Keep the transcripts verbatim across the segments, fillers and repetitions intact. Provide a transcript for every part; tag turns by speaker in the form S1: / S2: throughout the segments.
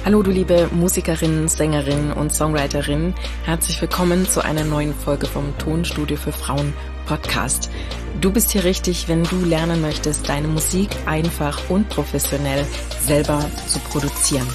S1: Hallo du liebe Musikerin, Sängerin und Songwriterin, herzlich willkommen zu einer neuen Folge vom Tonstudio für Frauen Podcast. Du bist hier richtig, wenn du lernen möchtest, deine Musik einfach und professionell selber zu produzieren.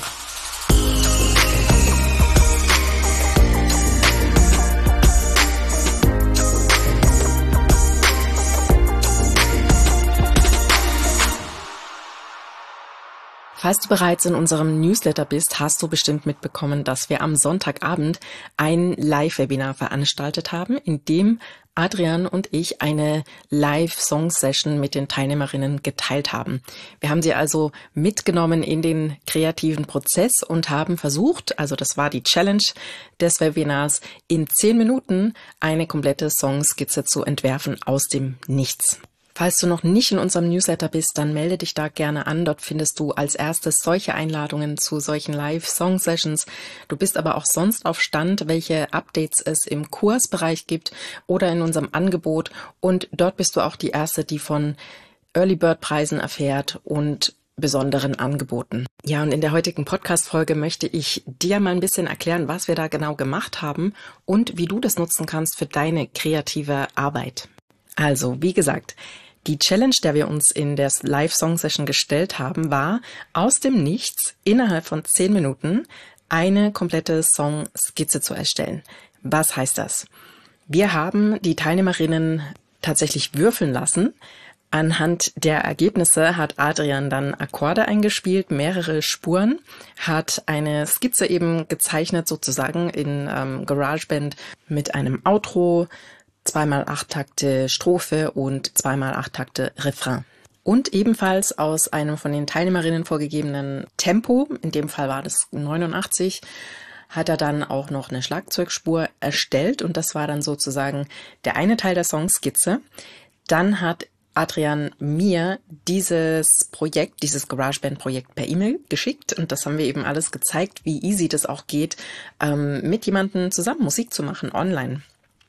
S1: Falls du bereits in unserem Newsletter bist, hast du bestimmt mitbekommen, dass wir am Sonntagabend ein Live-Webinar veranstaltet haben, in dem Adrian und ich eine Live-Song-Session mit den Teilnehmerinnen geteilt haben. Wir haben sie also mitgenommen in den kreativen Prozess und haben versucht, also das war die Challenge des Webinars, in zehn Minuten eine komplette Songskizze zu entwerfen aus dem Nichts. Falls du noch nicht in unserem Newsletter bist, dann melde dich da gerne an. Dort findest du als erstes solche Einladungen zu solchen Live-Song-Sessions. Du bist aber auch sonst auf Stand, welche Updates es im Kursbereich gibt oder in unserem Angebot. Und dort bist du auch die Erste, die von Early Bird Preisen erfährt und besonderen Angeboten. Ja, und in der heutigen Podcast-Folge möchte ich dir mal ein bisschen erklären, was wir da genau gemacht haben und wie du das nutzen kannst für deine kreative Arbeit. Also, wie gesagt, die Challenge, der wir uns in der Live-Song-Session gestellt haben, war, aus dem Nichts innerhalb von zehn Minuten eine komplette Songskizze zu erstellen. Was heißt das? Wir haben die Teilnehmerinnen tatsächlich würfeln lassen. Anhand der Ergebnisse hat Adrian dann Akkorde eingespielt, mehrere Spuren, hat eine Skizze eben gezeichnet, sozusagen in ähm, GarageBand mit einem Outro, zweimal acht Takte Strophe und zweimal acht Takte Refrain. Und ebenfalls aus einem von den Teilnehmerinnen vorgegebenen Tempo, in dem Fall war das neunundachtzig, hat er dann auch noch eine Schlagzeugspur erstellt und das war dann sozusagen der eine Teil der Songskizze. Dann hat Adrian mir dieses Projekt, dieses GarageBand-Projekt per E-Mail geschickt und das haben wir eben alles gezeigt, wie easy das auch geht, ähm, mit jemandem zusammen Musik zu machen online.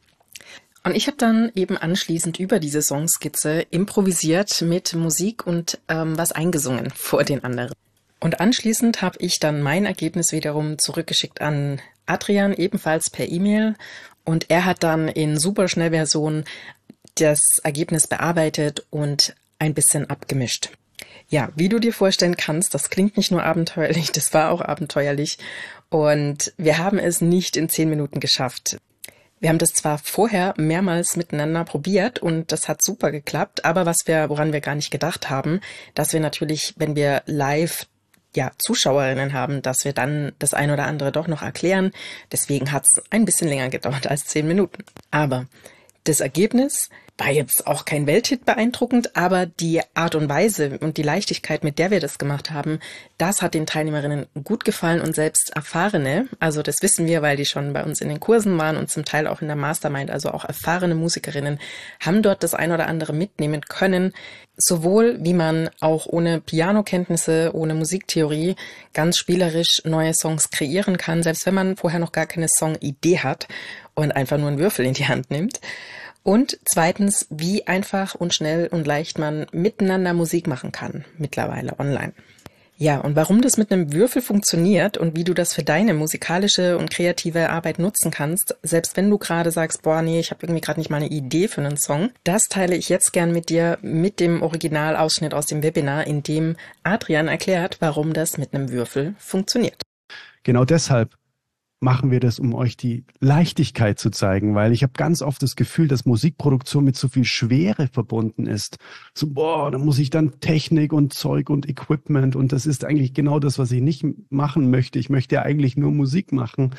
S1: Und ich habe dann eben anschließend über diese Songskizze improvisiert mit Musik und ähm, was eingesungen vor den anderen. Und anschließend habe ich dann mein Ergebnis wiederum zurückgeschickt an Adrian, ebenfalls per E-Mail. Und er hat dann in Superschnellversion das Ergebnis bearbeitet und ein bisschen abgemischt. Ja, wie du dir vorstellen kannst, das klingt nicht nur abenteuerlich, das war auch abenteuerlich. Und wir haben es nicht in zehn Minuten geschafft. Wir haben das zwar vorher mehrmals miteinander probiert und das hat super geklappt, aber was wir, woran wir gar nicht gedacht haben, dass wir natürlich, wenn wir live ja Zuschauerinnen haben, dass wir dann das ein oder andere doch noch erklären. Deswegen hat es ein bisschen länger gedauert als zehn Minuten. Aber das Ergebnis war jetzt auch kein Welthit beeindruckend, aber die Art und Weise und die Leichtigkeit, mit der wir das gemacht haben, das hat den Teilnehmerinnen gut gefallen und selbst Erfahrene, also das wissen wir, weil die schon bei uns in den Kursen waren und zum Teil auch in der Mastermind, also auch erfahrene Musikerinnen, haben dort das ein oder andere mitnehmen können, sowohl wie man auch ohne Pianokenntnisse, ohne Musiktheorie ganz spielerisch neue Songs kreieren kann, selbst wenn man vorher noch gar keine Songidee hat und einfach nur einen Würfel in die Hand nimmt. Und zweitens, wie einfach und schnell und leicht man miteinander Musik machen kann, mittlerweile online. Ja, und warum das mit einem Würfel funktioniert und wie du das für deine musikalische und kreative Arbeit nutzen kannst, selbst wenn du gerade sagst, boah, nee, ich habe irgendwie gerade nicht mal eine Idee für einen Song, das teile ich jetzt gern mit dir mit dem Originalausschnitt aus dem Webinar, in dem Adrian erklärt, warum das mit einem Würfel funktioniert.
S2: Genau deshalb machen wir das, um euch die Leichtigkeit zu zeigen, weil ich habe ganz oft das Gefühl, dass Musikproduktion mit so viel Schwere verbunden ist. So, boah, da muss ich dann Technik und Zeug und Equipment und das ist eigentlich genau das, was ich nicht machen möchte. Ich möchte ja eigentlich nur Musik machen.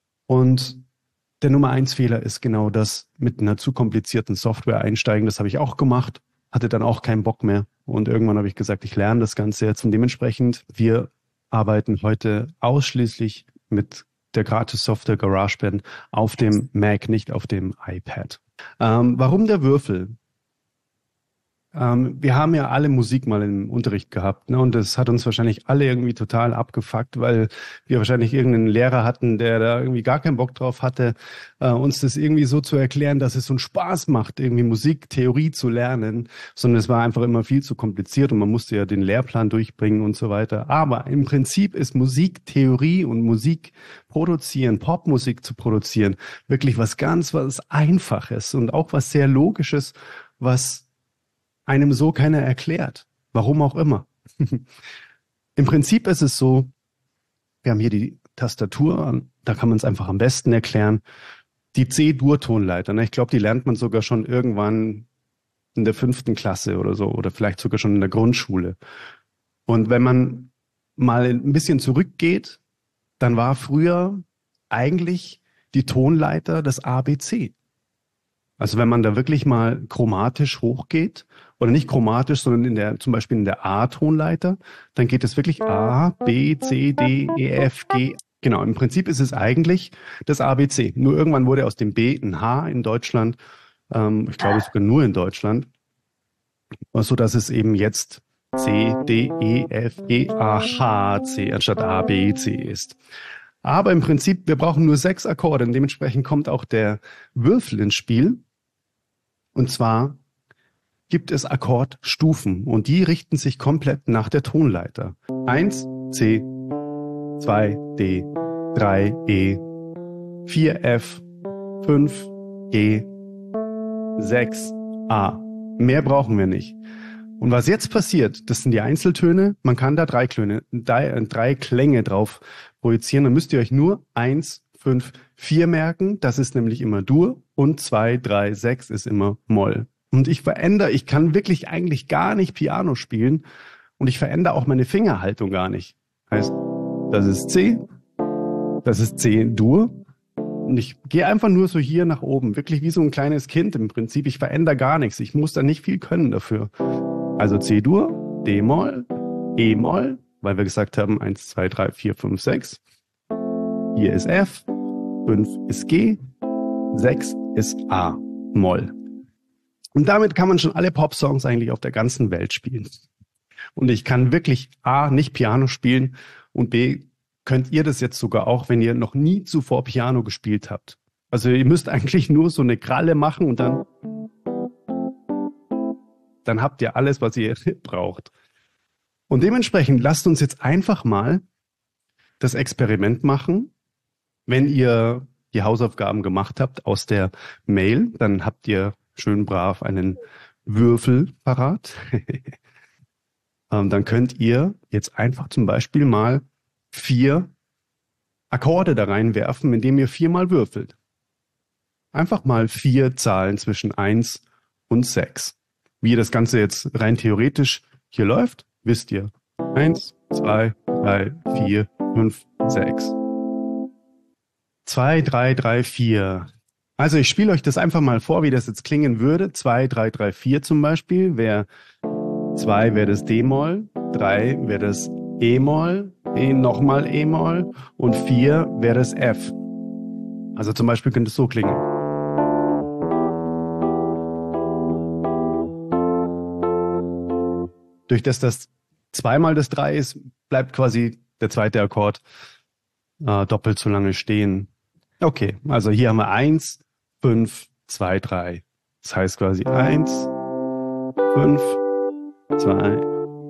S2: Und der Nummer eins Fehler ist genau das, mit einer zu komplizierten Software einsteigen. Das habe ich auch gemacht, hatte dann auch keinen Bock mehr. Und irgendwann habe ich gesagt, ich lerne das Ganze jetzt und dementsprechend, wir arbeiten heute ausschließlich mit der Gratis-Software GarageBand auf dem Mac, nicht auf dem iPad. Ähm, warum der Würfel? Ähm, wir haben ja alle Musik mal im Unterricht gehabt, ne? Und das hat uns wahrscheinlich alle irgendwie total abgefuckt, weil wir wahrscheinlich irgendeinen Lehrer hatten, der da irgendwie gar keinen Bock drauf hatte, äh, uns das irgendwie so zu erklären, dass es so einen Spaß macht, irgendwie Musiktheorie zu lernen, sondern es war einfach immer viel zu kompliziert und man musste ja den Lehrplan durchbringen und so weiter. Aber im Prinzip ist Musiktheorie und Musik produzieren, Popmusik zu produzieren, wirklich was ganz, was Einfaches und auch was sehr Logisches, was einem so keiner erklärt. Warum auch immer. Im Prinzip ist es so, wir haben hier die Tastatur, da kann man es einfach am besten erklären. Die C-Dur-Tonleiter, ne? Ich glaube, die lernt man sogar schon irgendwann in der fünften Klasse oder so oder vielleicht sogar schon in der Grundschule. Und wenn man mal ein bisschen zurückgeht, dann war früher eigentlich die Tonleiter das A B C. Also wenn man da wirklich mal chromatisch hochgeht, oder nicht chromatisch, sondern in der, zum Beispiel in der A-Tonleiter, dann geht es wirklich A, B, C, D, E, F, G. Genau, im Prinzip ist es eigentlich das A B C. Nur irgendwann wurde aus dem B ein H in Deutschland, ähm, ich glaube sogar nur in Deutschland, so dass es eben jetzt C, D, E, F, G, A, H, C anstatt A, B, C ist. Aber im Prinzip, wir brauchen nur sechs Akkorde und dementsprechend kommt auch der Würfel ins Spiel. Und zwar gibt es Akkordstufen und die richten sich komplett nach der Tonleiter. eins C, zwei D, drei E, vier F, fünf G, sechs A. Mehr brauchen wir nicht. Und was jetzt passiert, das sind die Einzeltöne. Man kann da drei Klänge, drei, drei Klänge drauf projizieren. Dann müsst ihr euch nur eins, fünf, vier merken. Das ist nämlich immer Dur. Und zwei, drei, sechs ist immer Moll. Und ich verändere, ich kann wirklich eigentlich gar nicht Piano spielen. Und ich verändere auch meine Fingerhaltung gar nicht. Heißt, das ist C, das ist C Dur. Und ich gehe einfach nur so hier nach oben. Wirklich wie so ein kleines Kind im Prinzip. Ich verändere gar nichts. Ich muss da nicht viel können dafür. Also C-Dur, D-Moll, E-Moll, weil wir gesagt haben eins, zwei, drei, vier, fünf, sechs. Hier ist F, fünf ist G, sechs ist A, Moll. Und damit kann man schon alle Pop-Songs eigentlich auf der ganzen Welt spielen. Und ich kann wirklich A, nicht Piano spielen und B, könnt ihr das jetzt sogar auch, wenn ihr noch nie zuvor Piano gespielt habt. Also ihr müsst eigentlich nur so eine Kralle machen und dann dann habt ihr alles, was ihr braucht. Und dementsprechend lasst uns jetzt einfach mal das Experiment machen. Wenn ihr die Hausaufgaben gemacht habt aus der Mail, dann habt ihr schön brav einen Würfel parat. Dann könnt ihr jetzt einfach zum Beispiel mal vier Akkorde da reinwerfen, indem ihr viermal würfelt. Einfach mal vier Zahlen zwischen eins und sechs. Wie das Ganze jetzt rein theoretisch hier läuft, wisst ihr. eins, zwei, drei, vier, fünf, sechs. zwei, drei, drei, vier. Also ich spiele euch das einfach mal vor, wie das jetzt klingen würde. zwei, drei, drei, vier zum Beispiel. Wäre zwei wäre das D-Moll, drei wäre das E-Moll, E nochmal E-Moll und vier wäre das F. Also zum Beispiel könnte es so klingen. Durch das das zweimal das drei ist, bleibt quasi der zweite Akkord äh, doppelt so lange stehen. Okay, also hier haben wir eins, fünf, zwei, drei. Das heißt quasi eins, fünf, zwei.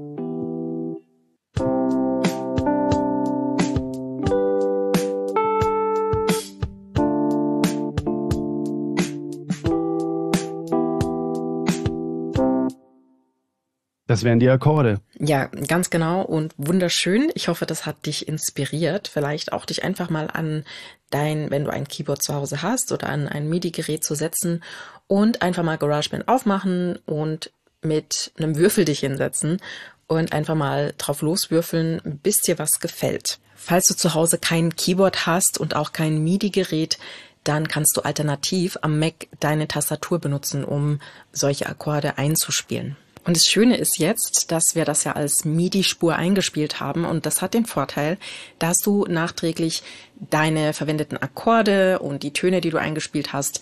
S2: Das wären die Akkorde.
S1: Ja, ganz genau und wunderschön. Ich hoffe, das hat dich inspiriert. Vielleicht auch dich einfach mal an dein, wenn du ein Keyboard zu Hause hast oder an ein MIDI-Gerät zu setzen und einfach mal GarageBand aufmachen und mit einem Würfel dich hinsetzen und einfach mal drauf loswürfeln, bis dir was gefällt. Falls du zu Hause kein Keyboard hast und auch kein MIDI-Gerät, dann kannst du alternativ am Mac deine Tastatur benutzen, um solche Akkorde einzuspielen. Und das Schöne ist jetzt, dass wir das ja als MIDI-Spur eingespielt haben und das hat den Vorteil, dass du nachträglich deine verwendeten Akkorde und die Töne, die du eingespielt hast,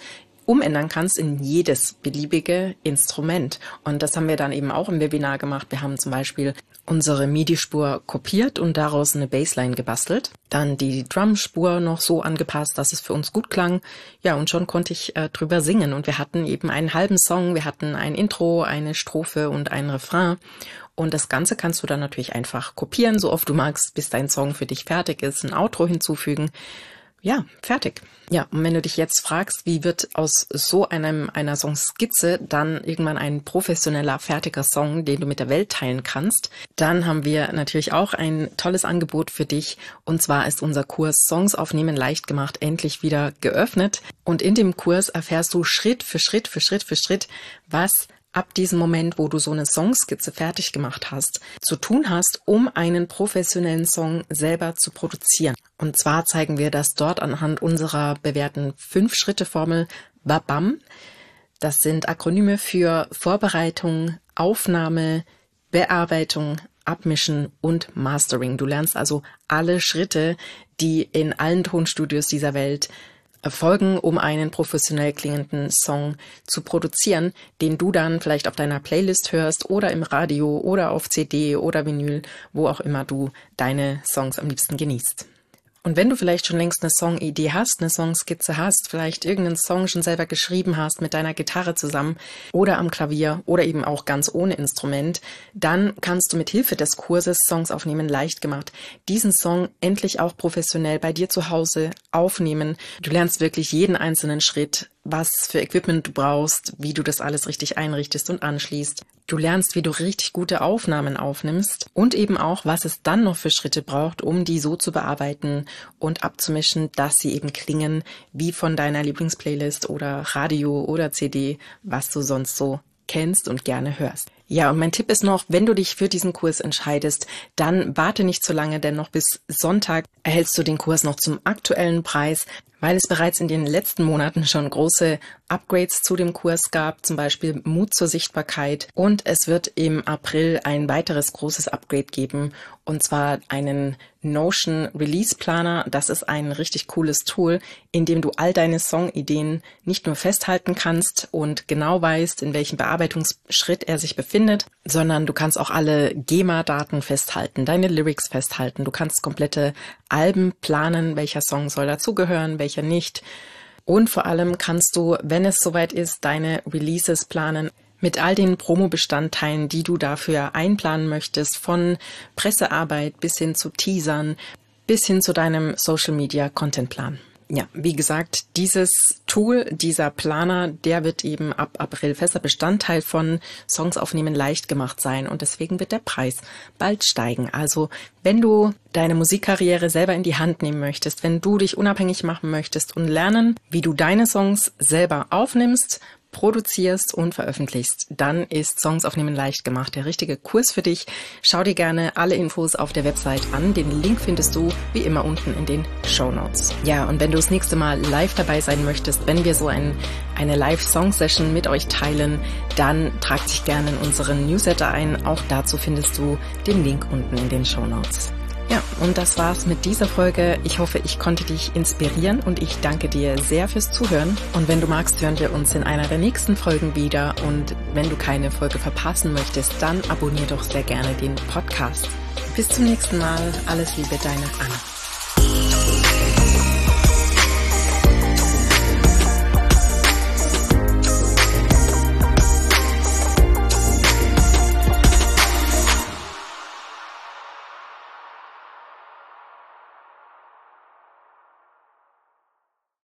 S1: umändern kannst in jedes beliebige Instrument. Und das haben wir dann eben auch im Webinar gemacht. Wir haben zum Beispiel unsere MIDI-Spur kopiert und daraus eine Bassline gebastelt. Dann die Drum-Spur noch so angepasst, dass es für uns gut klang. Ja, und schon konnte ich äh, drüber singen. Und wir hatten eben einen halben Song. Wir hatten ein Intro, eine Strophe und einen Refrain. Und das Ganze kannst du dann natürlich einfach kopieren, so oft du magst, bis dein Song für dich fertig ist, ein Outro hinzufügen. Ja, fertig. Ja, und wenn du dich jetzt fragst, wie wird aus so einem einer Songskizze dann irgendwann ein professioneller, fertiger Song, den du mit der Welt teilen kannst, dann haben wir natürlich auch ein tolles Angebot für dich. Und zwar ist unser Kurs Songs aufnehmen leicht gemacht endlich wieder geöffnet. Und in dem Kurs erfährst du Schritt für Schritt für Schritt für Schritt, was ab diesem Moment, wo du so eine Songskizze fertig gemacht hast, zu tun hast, um einen professionellen Song selber zu produzieren. Und zwar zeigen wir das dort anhand unserer bewährten Fünf-Schritte-Formel BABAM. Das sind Akronyme für Vorbereitung, Aufnahme, Bearbeitung, Abmischen und Mastering. Du lernst also alle Schritte, die in allen Tonstudios dieser Welt erfolgen, um einen professionell klingenden Song zu produzieren, den du dann vielleicht auf deiner Playlist hörst oder im Radio oder auf C D oder Vinyl, wo auch immer du deine Songs am liebsten genießt. Und wenn du vielleicht schon längst eine Songidee hast, eine Songskizze hast, vielleicht irgendeinen Song schon selber geschrieben hast mit deiner Gitarre zusammen oder am Klavier oder eben auch ganz ohne Instrument, dann kannst du mit Hilfe des Kurses Songs aufnehmen leicht gemacht diesen Song endlich auch professionell bei dir zu Hause aufnehmen. Du lernst wirklich jeden einzelnen Schritt, was für Equipment du brauchst, wie du das alles richtig einrichtest und anschließt. Du lernst, wie du richtig gute Aufnahmen aufnimmst und eben auch, was es dann noch für Schritte braucht, um die so zu bearbeiten und abzumischen, dass sie eben klingen wie von deiner Lieblingsplaylist oder Radio oder C D, was du sonst so kennst und gerne hörst. Ja, und mein Tipp ist noch, wenn du dich für diesen Kurs entscheidest, dann warte nicht zu lange, denn noch bis Sonntag erhältst du den Kurs noch zum aktuellen Preis, weil es bereits in den letzten Monaten schon große Upgrades zu dem Kurs gab, zum Beispiel Mut zur Sichtbarkeit. Und es wird im April ein weiteres großes Upgrade geben, und zwar einen Notion Release Planer. Das ist ein richtig cooles Tool, in dem du all deine Songideen nicht nur festhalten kannst und genau weißt, in welchem Bearbeitungsschritt er sich befindet, sondern du kannst auch alle GEMA-Daten festhalten, deine Lyrics festhalten. Du kannst komplette Alben planen, welcher Song soll dazugehören, welcher nicht. Und vor allem kannst du, wenn es soweit ist, deine Releases planen mit all den Promo-Bestandteilen, die du dafür einplanen möchtest, von Pressearbeit bis hin zu Teasern, bis hin zu deinem Social-Media-Content-Plan. Ja, wie gesagt, dieses Tool, dieser Planer, der wird eben ab April fester Bestandteil von Songs aufnehmen leicht gemacht sein und deswegen wird der Preis bald steigen. Also wenn du deine Musikkarriere selber in die Hand nehmen möchtest, wenn du dich unabhängig machen möchtest und lernen, wie du deine Songs selber aufnimmst, produzierst und veröffentlichst, dann ist Songs aufnehmen leicht gemacht der richtige Kurs für dich. Schau dir gerne alle Infos auf der Website an. Den Link findest du wie immer unten in den Shownotes. Ja, und wenn du das nächste Mal live dabei sein möchtest, wenn wir so ein, eine Live-Song-Session mit euch teilen, dann trag dich gerne in unseren Newsletter ein. Auch dazu findest du den Link unten in den Shownotes. Ja, und das war's mit dieser Folge. Ich hoffe, ich konnte dich inspirieren und ich danke dir sehr fürs Zuhören. Und wenn du magst, hören wir uns in einer der nächsten Folgen wieder. Und wenn du keine Folge verpassen möchtest, dann abonnier doch sehr gerne den Podcast. Bis zum nächsten Mal. Alles Liebe, deine Anna.